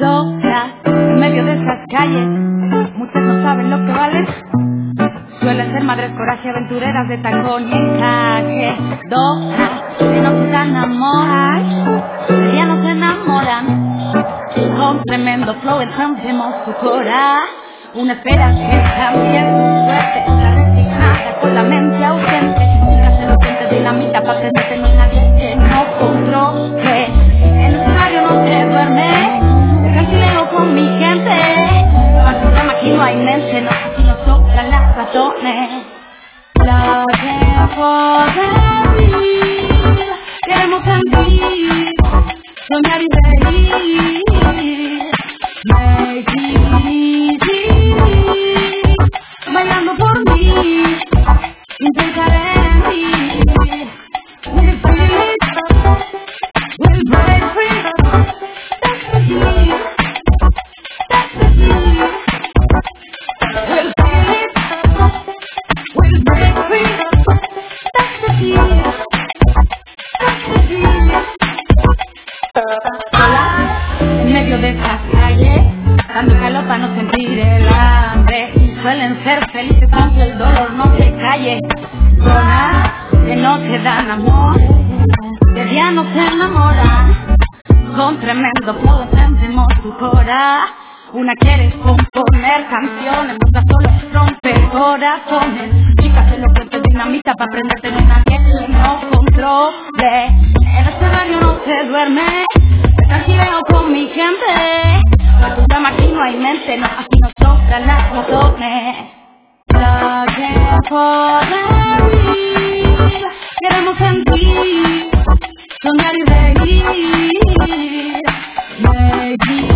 sola en medio de esas calles. Muchas no saben lo que valen. Suelen ser madres coraje aventureras de tacón y encaje. Que no se enamoran, de día no se enamoran. Con tremendo flow encendemos su cora. Una espera que cambie su suerte. La resignada con la mente ausente. Mientras se lo siente dinamita pa' prenderte, no hay nadie que no controle. En el escenario no se duerme. El cantileo con mi gente. Programa aquí no hay mente, no, aquí no sobran las razones. La tiempo de vivir, queremos sentir, soñar y reír. Make it easy, bailando por mí, intentaré vivir. We'll free, we'll break free. That's the key, that's the key. We'll free, we'll break free. That's the key, that's the key. Sola, en medio de estas calles, dando calor para no sentir el hambre. Suelen ser felices aunque el dolor no se calle. Zonas que no se dan amor, de día no se enamoran. Con tremendo flow encendemos tu cora. Una quiere componer canciones, otra solo rompe corazones. Chicas se lo que dinamita pa' prenderte, no hay nadie que no controle. En este barrio no se duerme, tranquileo con mi gente. Pa' tu cama aquí no hay mente, no, aquí no sobran las razones. La tiempo de vivir, queremos sentir, soñar y reír.